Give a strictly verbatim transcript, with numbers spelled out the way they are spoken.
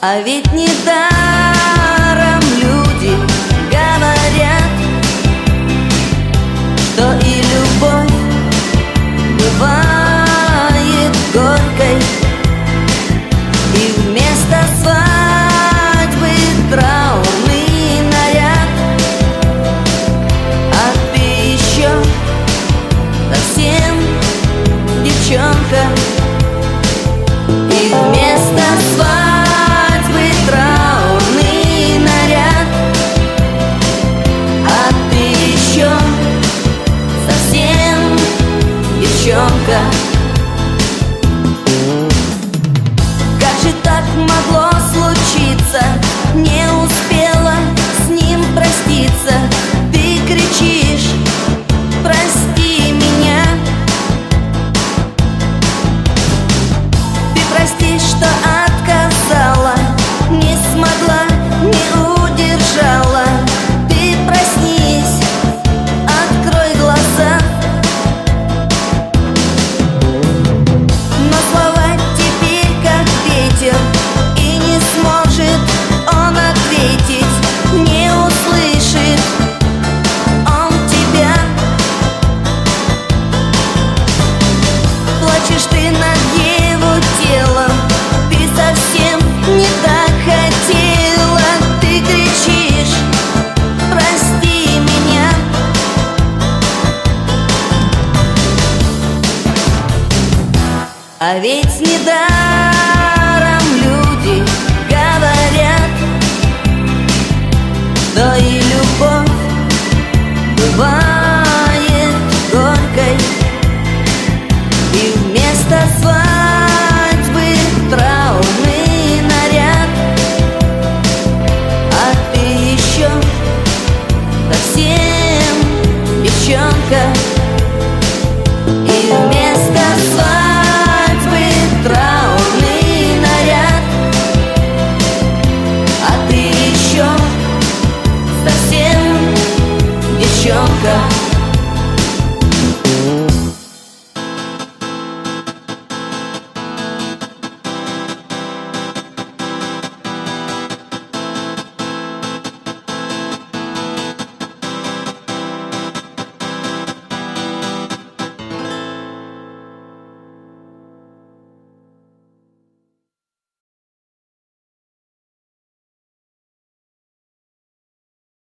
А ведь недаром люди говорят, что и любовь бывает горькой, и вместо свадьбы траурный наряд. А ты еще совсем девчонка, и вместо свадьбы траурный наряд. А ты еще совсем девчонка. Как же так могло случиться? Не успела с ним проститься. Ты кричишь: прости меня. Ты прости, что отказала, не смогла, не удержала. Ты проснись, открой глаза. Но слова теперь как ветер, и не сможет он ответить, не услышит он тебя. Плачешь ты над его телом, ты совсем не так хотела. Ты кричишь: прости меня. А ведь недаром люди говорят, что и любовь бывает горькой, и вместо свадьбы траурный наряд. А ты еще совсем девчонка, и вместо свадьбы траурный наряд. А ты еще совсем девчонка.